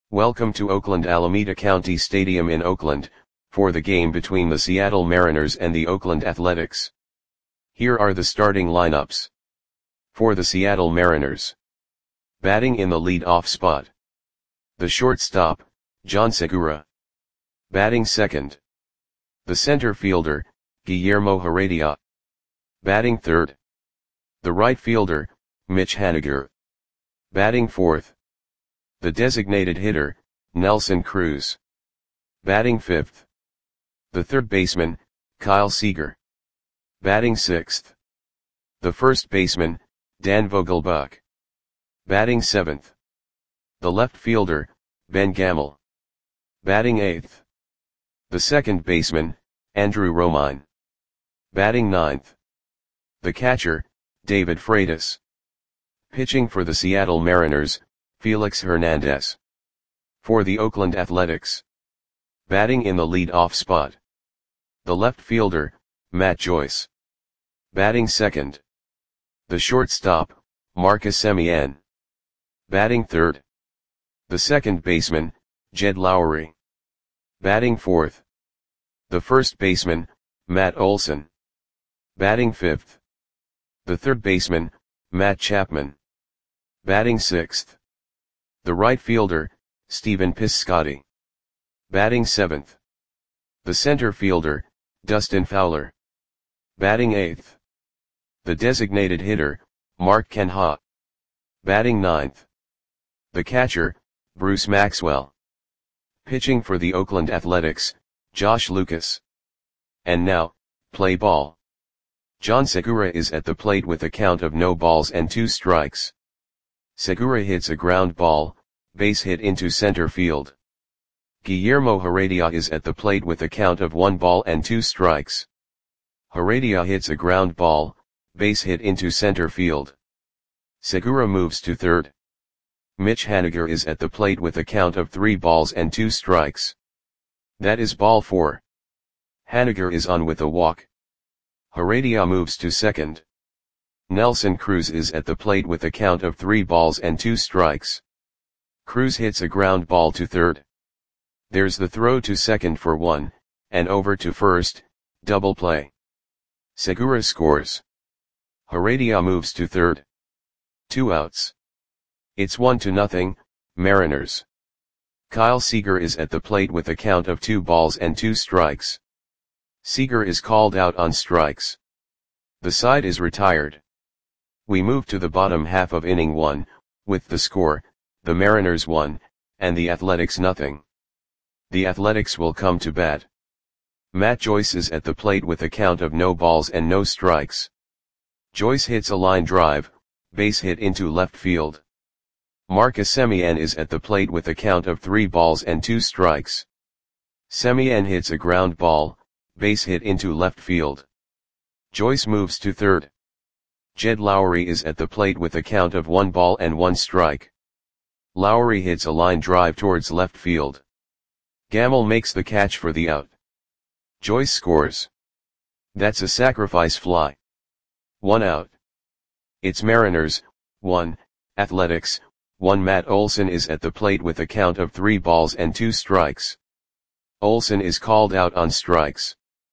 Welcome to Oakland Alameda County Stadium in Oakland, for the game between the Seattle Mariners and the Oakland Athletics. Here are the starting lineups. For the Seattle Mariners. Batting in the lead-off spot. The shortstop, John Segura. Batting second. The center fielder, Guillermo Heredia. Batting third. The right fielder, Mitch Haniger. Batting fourth. The designated hitter, Nelson Cruz. Batting fifth. The third baseman, Kyle Seager. Batting sixth. The first baseman, Dan Vogelbach. Batting seventh. The left fielder, Ben Gamel. Batting eighth. The second baseman, Andrew Romine. Batting ninth. The catcher, David Freitas. Pitching for the Seattle Mariners, Felix Hernandez. For the Oakland Athletics. Batting in the lead-off spot. The left fielder, Matt Joyce. Batting second. The shortstop, Marcus Semien. Batting third. The second baseman, Jed Lowry. Batting fourth. The first baseman, Matt Olson. Batting fifth. The third baseman, Matt Chapman. Batting sixth. The right fielder, Stephen Piscotty. Batting seventh. The center fielder, Dustin Fowler. Batting eighth. The designated hitter, Mark Canha. Batting ninth. The catcher, Bruce Maxwell. Pitching for the Oakland Athletics, Josh Lucas. And now, play ball. John Segura is at the plate with a count of no balls and 2 strikes. Segura hits a ground ball, base hit into center field. Guillermo Heredia is at the plate with a count of 1 ball and 2 strikes. Heredia hits a ground ball, base hit into center field. Segura moves to third. Mitch Haniger is at the plate with a count of 3 balls and 2 strikes. That is ball 4. Haniger is on with a walk. Heredia moves to second. Nelson Cruz is at the plate with a count of 3 balls and 2 strikes. Cruz hits a ground ball to third. There's the throw to second for 1, and over to first, double play. Segura scores. Heredia moves to third. 2 outs. It's 1-0, Mariners. Kyle Seager is at the plate with a count of 2 balls and 2 strikes. Seager is called out on strikes. The side is retired. We move to the bottom half of inning 1, with the score, the Mariners 1, and the Athletics 0. The Athletics will come to bat. Matt Joyce is at the plate with a count of no balls and no strikes. Joyce hits a line drive, base hit into left field. Marcus Semien is at the plate with a count of 3 balls and 2 strikes. Semien hits a ground ball, base hit into left field. Joyce moves to third. Jed Lowry is at the plate with a count of 1 ball and 1 strike. Lowry hits a line drive towards left field. Gamel makes the catch for the out. Joyce scores. That's a sacrifice fly. 1 out. It's Mariners, 1, Athletics, 1. Matt Olson is at the plate with a count of 3 balls and 2 strikes. Olson is called out on strikes.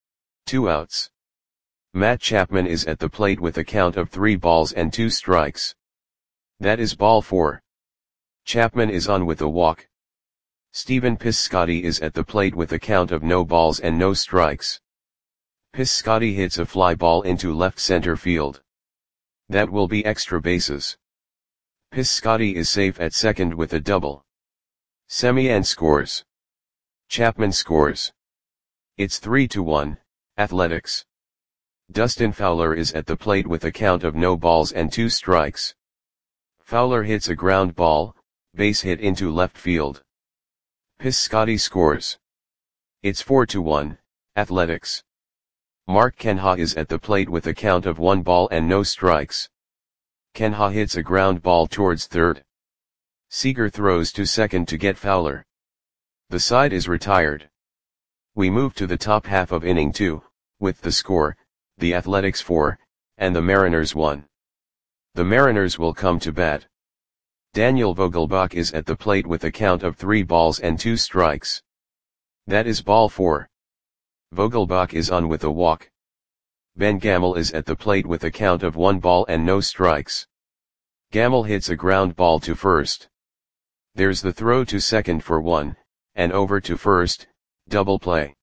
2 outs. Matt Chapman is at the plate with a count of 3 balls and 2 strikes. That is ball 4. Chapman is on with a walk. Stephen Piscotty is at the plate with a count of no balls and no strikes. Piscotty hits a fly ball into left center field. That will be extra bases. Piscotty is safe at second with a double. Semien scores. Chapman scores. It's 3-1, Athletics. Dustin Fowler is at the plate with a count of no balls and 2 strikes. Fowler hits a ground ball, base hit into left field. Piscotty scores. It's 4-1, Athletics. Mark Canha is at the plate with a count of 1 ball and no strikes. Canha hits a ground ball towards third. Seager throws to second to get Fowler. The side is retired. We move to the top half of inning 2, with the score, the Athletics 4, and the Mariners 1. The Mariners will come to bat. Daniel Vogelbach is at the plate with a count of 3 balls and 2 strikes. That is ball 4. Vogelbach is on with a walk. Ben Gamel is at the plate with a count of 1 ball and no strikes. Gamel hits a ground ball to first. There's the throw to second for 1, and over to first, double play.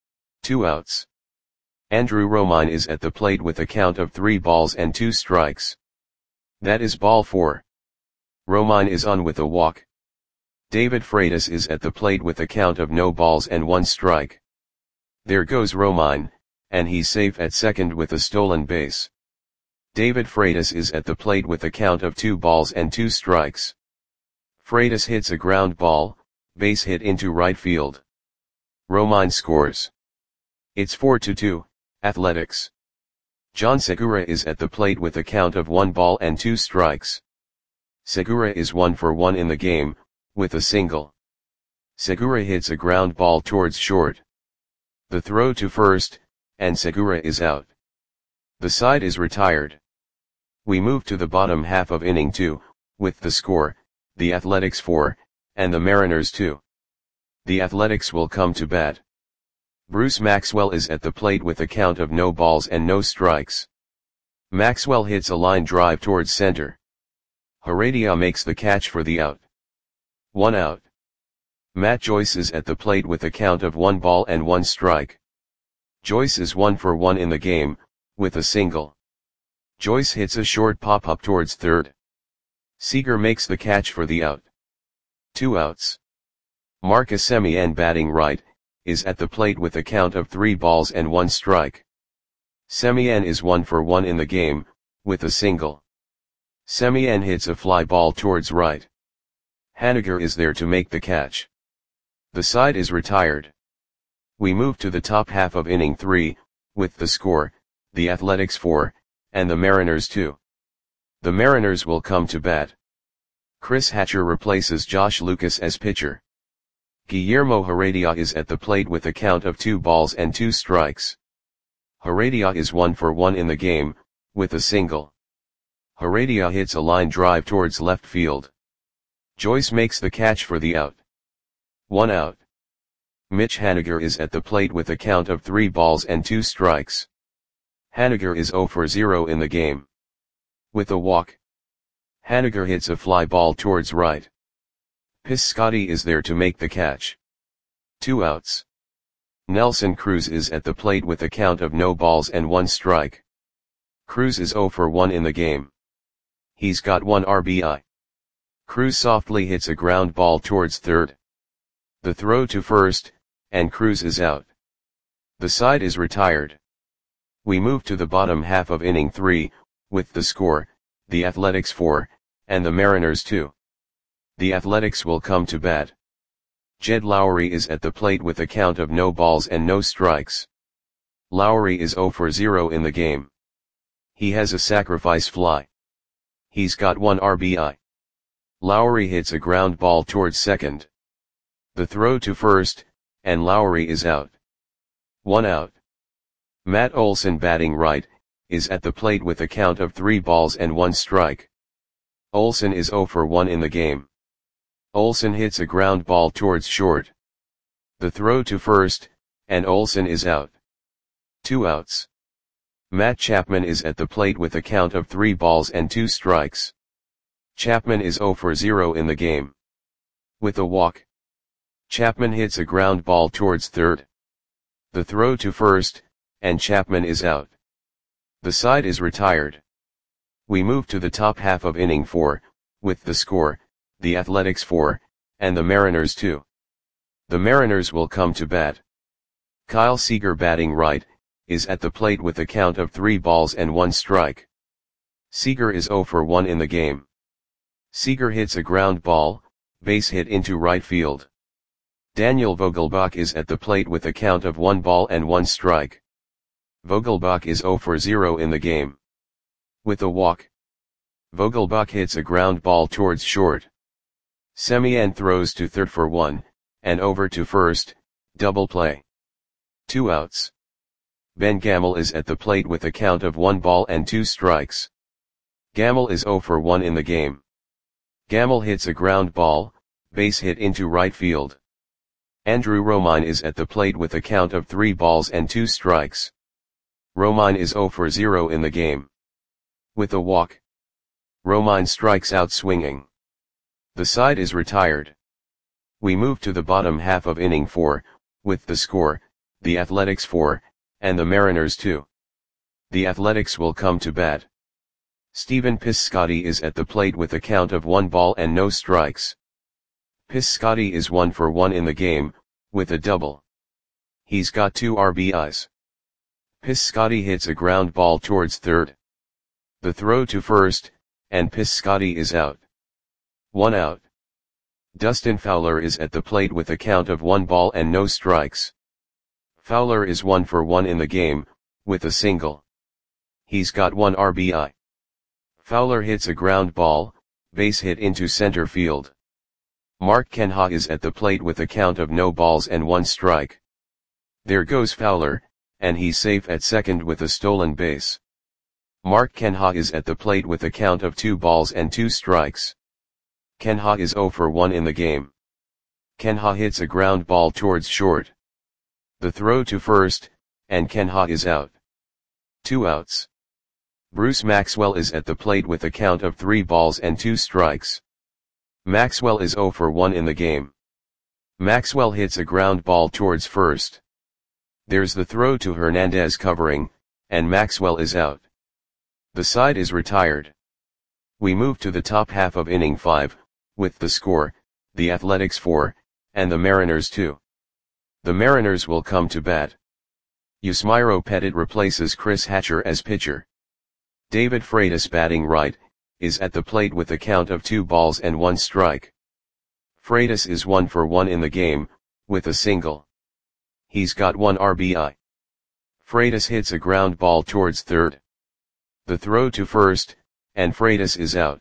2 outs. Andrew Romine is at the plate with a count of 3 balls and 2 strikes. That is ball 4. Romine is on with a walk. David Freitas is at the plate with a count of no balls and 1 strike. There goes Romine, and he's safe at second with a stolen base. David Freitas is at the plate with a count of 2 balls and 2 strikes. Freitas hits a ground ball, base hit into right field. Romine scores. It's 4-2, Athletics. John Segura is at the plate with a count of 1 ball and 2 strikes. Segura is 1 for 1 in the game, with a single. Segura hits a ground ball towards short. The throw to first, and Segura is out. The side is retired. We move to the bottom half of inning 2, with the score, the Athletics 4, and the Mariners 2. The Athletics will come to bat. Bruce Maxwell is at the plate with a count of no balls and no strikes. Maxwell hits a line drive towards center. Heredia makes the catch for the out. 1 out. Matt Joyce is at the plate with a count of 1 ball and 1 strike. Joyce is 1 for 1 in the game, with a single. Joyce hits a short pop-up towards third. Seager makes the catch for the out. 2 outs. Marcus Semien batting right, is at the plate with a count of 3 balls and 1 strike. Semien is 1 for 1 in the game, with a single. Semien hits a fly ball towards right. Haniger is there to make the catch. The side is retired. We move to the top half of inning 3, with the score, the Athletics 4, and the Mariners 2. The Mariners will come to bat. Chris Hatcher replaces Josh Lucas as pitcher. Guillermo Heredia is at the plate with a count of 2 balls and 2 strikes. Heredia is 1 for 1 in the game, with a single. Heredia hits a line drive towards left field. Joyce makes the catch for the out. 1 out. Mitch Haniger is at the plate with a count of 3 balls and 2 strikes. Haniger is 0 for 0 in the game. With a walk. Haniger hits a fly ball towards right. Piscotty is there to make the catch. 2 outs. Nelson Cruz is at the plate with a count of no balls and 1 strike. Cruz is 0 for 1 in the game. He's got 1 RBI. Cruz softly hits a ground ball towards third. The throw to first, and Cruz is out. The side is retired. We move to the bottom half of inning 3, with the score, the Athletics 4, and the Mariners 2. The Athletics will come to bat. Jed Lowry is at the plate with a count of no balls and no strikes. Lowry is 0 for 0 in the game. He has a sacrifice fly. He's got 1 RBI. Lowry hits a ground ball towards second. The throw to first, and Lowry is out. 1 out. Matt Olson batting right, is at the plate with a count of 3 balls and 1 strike. Olson is 0 for 1 in the game. Olson hits a ground ball towards short. The throw to first, and Olson is out. 2 outs. Matt Chapman is at the plate with a count of 3 balls and 2 strikes. Chapman is 0 for 0 in the game. With a walk. Chapman hits a ground ball towards third. The throw to first, and Chapman is out. The side is retired. We move to the top half of inning 4, with the score, the Athletics 4, and the Mariners 2. The Mariners will come to bat. Kyle Seager batting right, is at the plate with a count of 3 balls and 1 strike. Seager is 0 for 1 in the game. Seager hits a ground ball, base hit into right field. Daniel Vogelbach is at the plate with a count of 1 ball and 1 strike. Vogelbach is 0 for 0 in the game. With a walk. Vogelbach hits a ground ball towards short. Semien throws to third for 1, and over to first, double play. 2 outs. Ben Gamel is at the plate with a count of 1 ball and 2 strikes. Gamel is 0 for 1 in the game. Gamble hits a ground ball, base hit into right field. Andrew Romine is at the plate with a count of 3 balls and 2 strikes. Romine is 0 for 0 in the game. With a walk, Romine strikes out swinging. The side is retired. We move to the bottom half of inning 4, with the score, the Athletics 4, and the Mariners 2. The Athletics will come to bat. Stephen Piscotty is at the plate with a count of 1 ball and no strikes. Piscotty is 1 for 1 in the game, with a double. He's got 2 RBIs. Piscotty hits a ground ball towards third. The throw to first, and Piscotty is out. 1 out. Dustin Fowler is at the plate with a count of 1 ball and no strikes. Fowler is 1 for 1 in the game, with a single. He's got 1 RBI. Fowler hits a ground ball, base hit into center field. Mark Canha is at the plate with a count of no balls and 1 strike. There goes Fowler, and he's safe at second with a stolen base. Mark Canha is at the plate with a count of 2 balls and 2 strikes. Canha is 0 for 1 in the game. Canha hits a ground ball towards short. The throw to first, and Canha is out. 2 outs. Bruce Maxwell is at the plate with a count of 3 balls and 2 strikes. Maxwell is 0 for 1 in the game. Maxwell hits a ground ball towards first. There's the throw to Hernandez covering, and Maxwell is out. The side is retired. We move to the top half of inning 5, with the score, the Athletics 4, and the Mariners 2. The Mariners will come to bat. Yusmeiro Petit replaces Chris Hatcher as pitcher. David Freitas, batting right, is at the plate with a count of 2 balls and 1 strike. Freitas is 1 for 1 in the game, with a single. He's got 1 RBI. Freitas hits a ground ball towards third. The throw to first, and Freitas is out.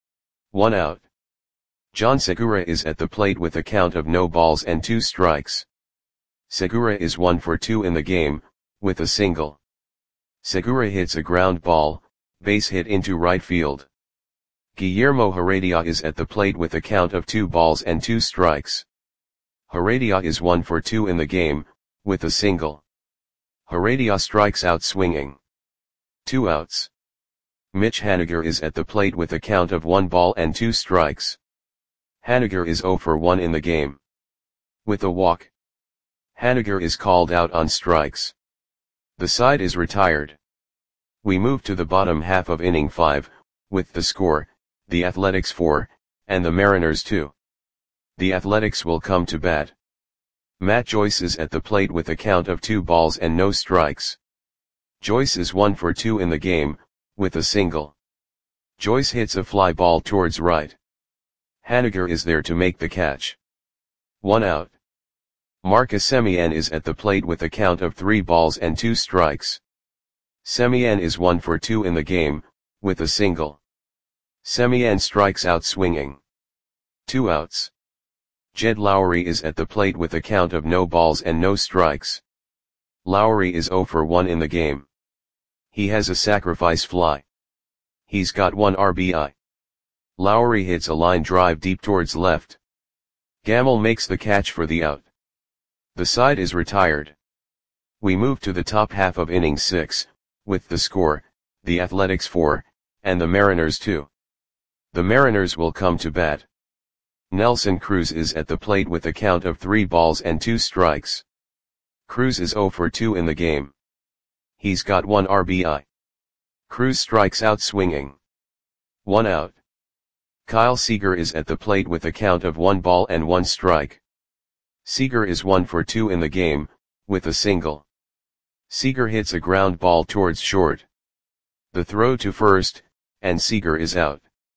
1 out. John Segura is at the plate with a count of no balls and 2 strikes. Segura is 1 for 2 in the game, with a single. Segura hits a ground ball, base hit into right field. Guillermo Heredia is at the plate with a count of 2 balls and 2 strikes. Heredia is 1 for 2 in the game, with a single. Heredia strikes out swinging. 2 outs. Mitch Haniger is at the plate with a count of 1 ball and 2 strikes. Haniger is 0 for 1 in the game. With a walk, Haniger is called out on strikes. The side is retired. We move to the bottom half of inning 5, with the score, the Athletics 4, and the Mariners 2. The Athletics will come to bat. Matt Joyce is at the plate with a count of 2 balls and no strikes. Joyce is 1 for 2 in the game, with a single. Joyce hits a fly ball towards right. Haniger is there to make the catch. 1 out. Marcus Semien is at the plate with a count of 3 balls and 2 strikes. Semien is 1 for 2 in the game, with a single. Semien strikes out swinging. 2 outs. Jed Lowry is at the plate with a count of no balls and no strikes. Lowry is 0 for 1 in the game. He has a sacrifice fly. He's got 1 RBI. Lowry hits a line drive deep towards left. Gamble makes the catch for the out. The side is retired. We move to the top half of inning 6, with the score, the Athletics 4, and the Mariners 2. The Mariners will come to bat. Nelson Cruz is at the plate with a count of 3 balls and 2 strikes. Cruz is 0 for 2 in the game. He's got 1 RBI. Cruz strikes out swinging. 1 out. Kyle Seager is at the plate with a count of 1 ball and 1 strike. Seager is 1 for 2 in the game, with a single. Seager hits a ground ball towards short. The throw to first, and Seager is out.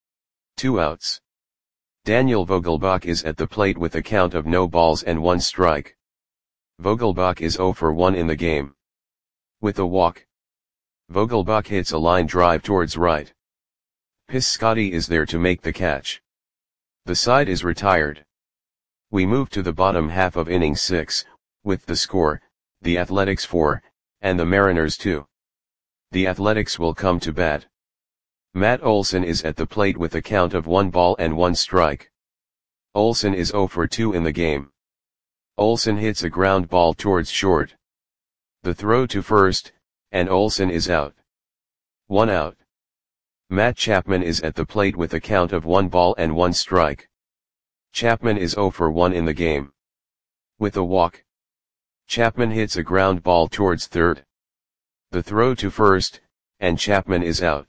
2 outs. Daniel Vogelbach is at the plate with a count of no balls and 1 strike. Vogelbach is 0 for 1 in the game. With a walk, Vogelbach hits a line drive towards right. Piscotty is there to make the catch. The side is retired. We move to the bottom half of inning 6, with the score, the Athletics 4, and the Mariners 2. The Athletics will come to bat. Matt Olson is at the plate with a count of 1 ball and 1 strike. Olson is 0 for 2 in the game. Olson hits a ground ball towards short. The throw to first, and Olson is out. 1 out. Matt Chapman is at the plate with a count of 1 ball and 1 strike. Chapman is 0 for 1 in the game. With a walk, Chapman hits a ground ball towards third. The throw to first, and Chapman is out.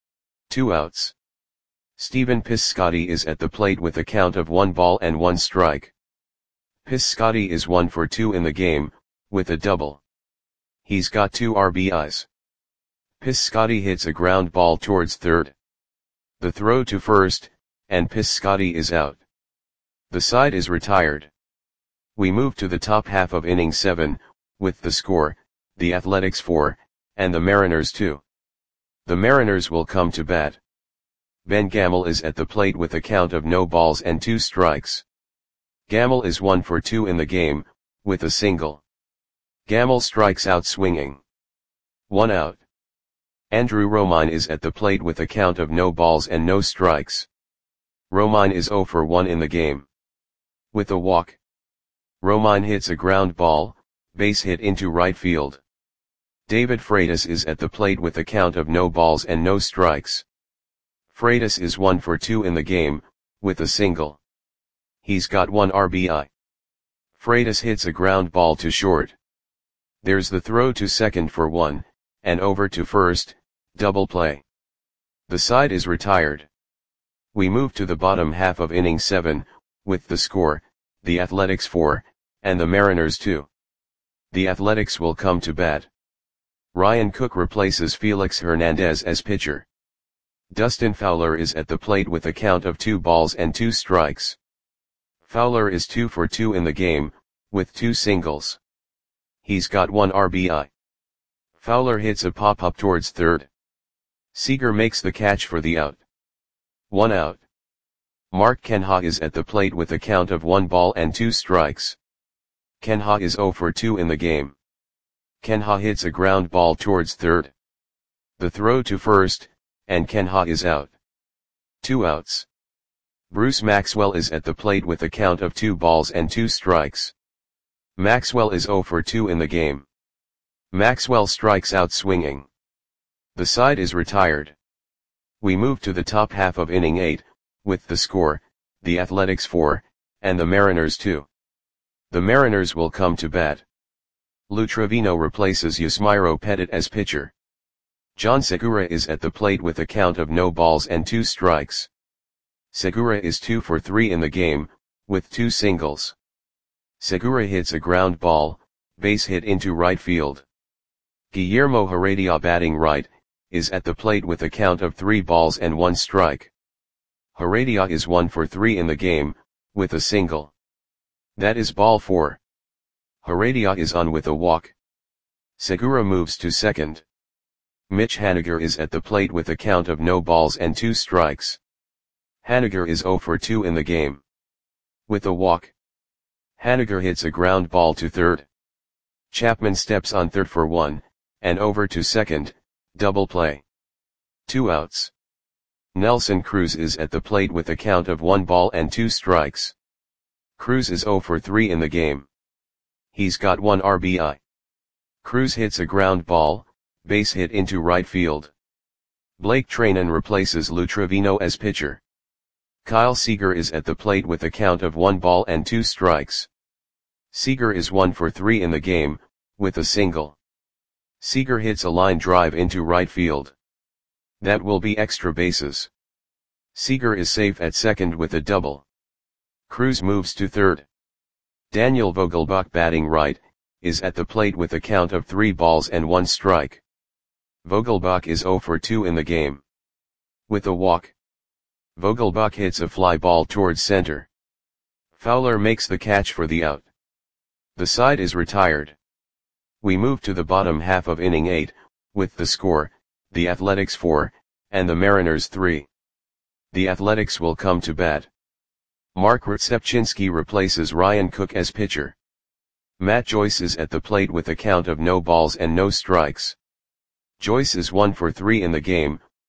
2 outs. Stephen Piscotty is at the plate with a count of 1 ball and 1 strike. Piscotty is 1 for 2 in the game, with a double. He's got 2 RBIs. Piscotty hits a ground ball towards third. The throw to first, and Piscotty is out. The side is retired. We move to the top half of inning 7, with the score, the Athletics 4, and the Mariners 2. The Mariners will come to bat. Ben Gamel is at the plate with a count of no balls and 2 strikes. Gamel is 1 for 2 in the game, with a single. Gamel strikes out swinging. 1 out. Andrew Romine is at the plate with a count of no balls and no strikes. Romine is 0 for 1 in the game. With a walk, Romine hits a ground ball, base hit into right field. David Freitas is at the plate with a count of no balls and no strikes. Freitas is 1 for 2 in the game, with a single. He's got 1 RBI. Freitas hits a ground ball to short. There's the throw to second for 1, and over to first, double play. The side is retired. We move to the bottom half of inning 7, with the score, the Athletics 4, and the Mariners 2. The Athletics will come to bat. Ryan Cook replaces Felix Hernandez as pitcher. Dustin Fowler is at the plate with a count of 2 balls and 2 strikes. Fowler is 2 for 2 in the game, with 2 singles. He's got 1 RBI. Fowler hits a pop-up towards third. Seager makes the catch for the out. 1 out. Mark Kenha is at the plate with a count of 1 ball and 2 strikes. Kenha is 0 for 2 in the game. Kenha hits a ground ball towards third. The throw to first, and Kenha is out. 2 outs. Bruce Maxwell is at the plate with a count of 2 balls and 2 strikes. Maxwell is 0 for 2 in the game. Maxwell strikes out swinging. The side is retired. We move to the top half of inning 8, with the score, the Athletics 4, and the Mariners 2. The Mariners will come to bat. Lou Trevino replaces Yusmeiro Petit as pitcher. John Segura is at the plate with a count of no balls and 2 strikes. Segura is 2 for 3 in the game, with 2 singles. Segura hits a ground ball, base hit into right field. Guillermo Heredia batting right, is at the plate with a count of 3 balls and 1 strike. Heredia is 1 for 3 in the game, with a single. That is ball 4. Heredia is on with a walk. Segura moves to second. Mitch Haniger is at the plate with a count of no balls and 2 strikes. Haniger is 0 for 2 in the game. With a walk, Haniger hits a ground ball to third. Chapman steps on third for 1, and over to second, double play. 2 outs. Nelson Cruz is at the plate with a count of 1 ball and 2 strikes. Cruz is 0 for 3 in the game. He's got 1 RBI. Cruz hits a ground ball, base hit into right field. Blake Treinen replaces Lou Trevino as pitcher. Kyle Seager is at the plate with a count of 1 ball and 2 strikes. Seager is 1 for 3 in the game, with a single. Seager hits a line drive into right field. That will be extra bases. Seager is safe at second with a double. Cruz moves to third. Daniel Vogelbach batting right, is at the plate with a count of 3 balls and 1 strike. Vogelbach is 0 for 2 in the game. With a walk, Vogelbach hits a fly ball towards center. Fowler makes the catch for the out. The side is retired. We move to the bottom half of inning 8, with the score, the Athletics 4, and the Mariners 3. The Athletics will come to bat. Mark Rzepczynski replaces Ryan Cook as pitcher. Matt Joyce is at the plate with a count of no balls and no strikes. Joyce is 1 for 3 in the game,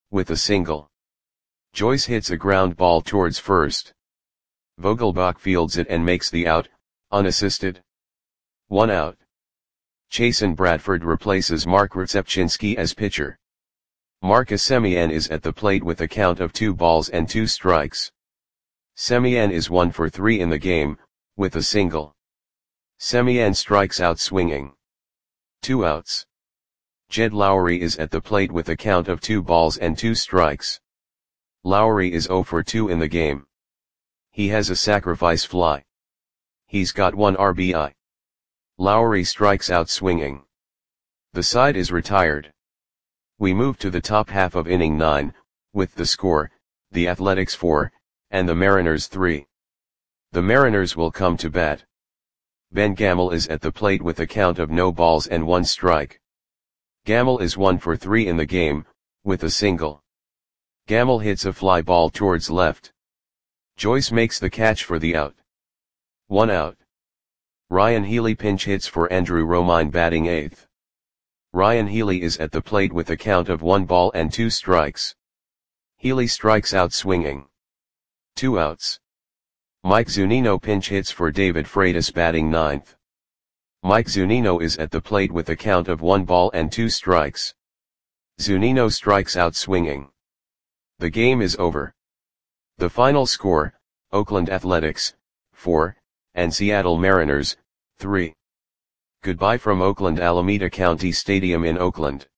with a single. Joyce hits a ground ball towards first. Vogelbach fields it and makes the out, unassisted. 1 out. Chasen Bradford replaces Mark Rzepczynski as pitcher. Marcus Semien is at the plate with a count of 2 balls and 2 strikes. Semien is 1 for 3 in the game, with a single. Semien strikes out swinging. 2 outs. Jed Lowry is at the plate with a count of 2 balls and 2 strikes. Lowry is 0 for 2 in the game. He has a sacrifice fly. He's got 1 RBI. Lowry strikes out swinging. The side is retired. We move to the top half of inning 9, with the score, the Athletics 4, and the Mariners 3. The Mariners will come to bat. Ben Gamel is at the plate with a count of no balls and 1 strike. Gamel is 1 for 3 in the game, with a single. Gamel hits a fly ball towards left. Joyce makes the catch for the out. 1 out. Ryan Healy pinch hits for Andrew Romine batting 8th. Ryan Healy is at the plate with a count of 1 ball and 2 strikes. Healy strikes out swinging. 2 outs. Mike Zunino pinch hits for David Freitas batting 9th. Mike Zunino is at the plate with a count of 1 ball and 2 strikes. Zunino strikes out swinging. The game is over. The final score, Oakland Athletics, 4, and Seattle Mariners, 3. Goodbye from Oakland Alameda County Stadium in Oakland.